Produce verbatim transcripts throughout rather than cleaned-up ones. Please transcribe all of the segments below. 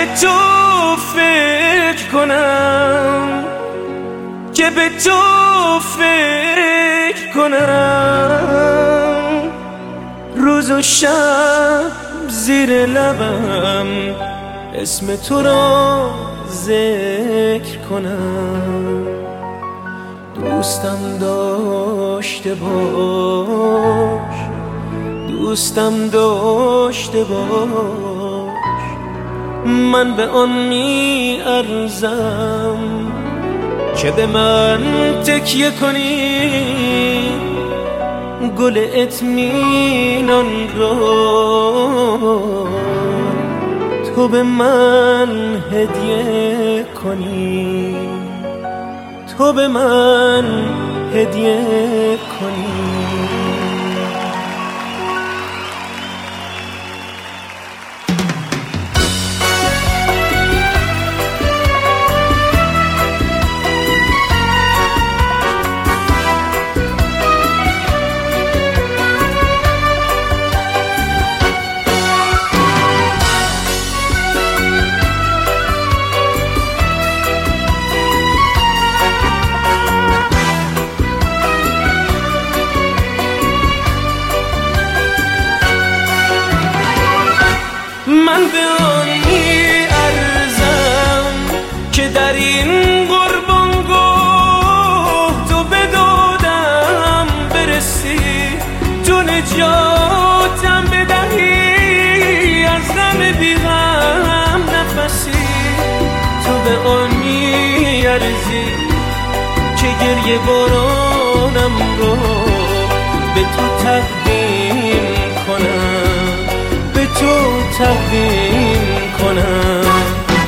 تو فکر کنم، که به تو فکر کنم، روز و شب زیر لبم اسم تو را ذکر کنم. دوستم داشته باش، دوستم داشته باش، من به آن می ارزم که به من تکیه کنی گل اطمینان را تو به من هدیه کنی، تو به من هدیه کنی. من به آن می ارزم که در این قربانگاه تو به دادم برسی، تو نجاتم بدهی از غم بی غم نفسی. تو به آن می ارزی که گریه بارانم رو به تو تقدیم کنم، به تو تقدیم کنم.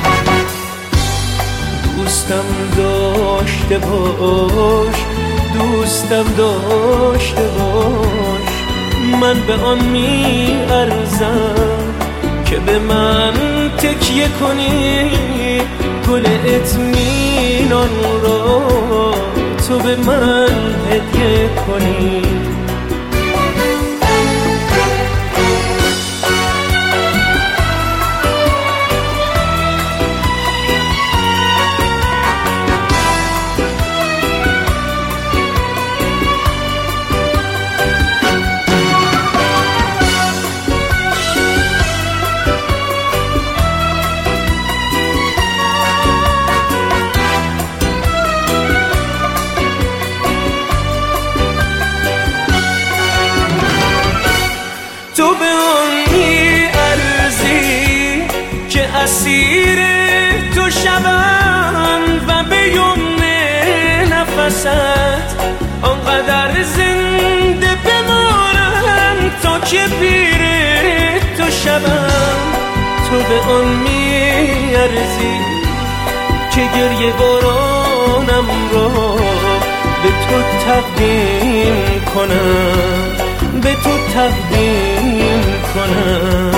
دوستم داشته باش، دوستم داشته باش، من به آن می ارزم که به من تکیه کنی گل اطمینان را تو به من هدیه کنی. تو به آن می ارزی که اسیر تو شوم و به یمن نفست آنقدر زنده بمانم تا که پیر تو شوم. تو به آن می ارزی که گریه بارانم را به تو تقدیم کنم، به تو تقدیم کنم.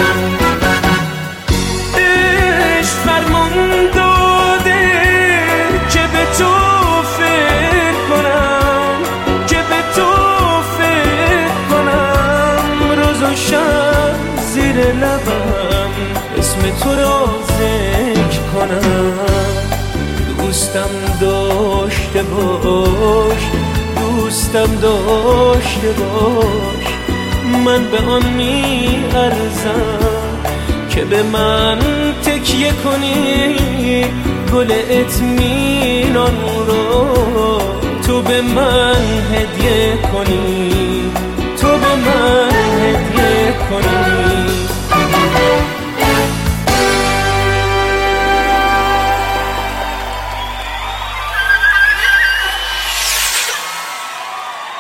عشق فرمان داده که به تو فکر کنم، که به تو فکر کنم، روز و شب زیر لبم اسم تو را ذکر کنم. دوستم داشته باش، دوستم داشته باش، من به آن می ارزم که به من تکیه کنی گل اطمینان را تو به من هدیه کنی، تو به من هدیه کنی.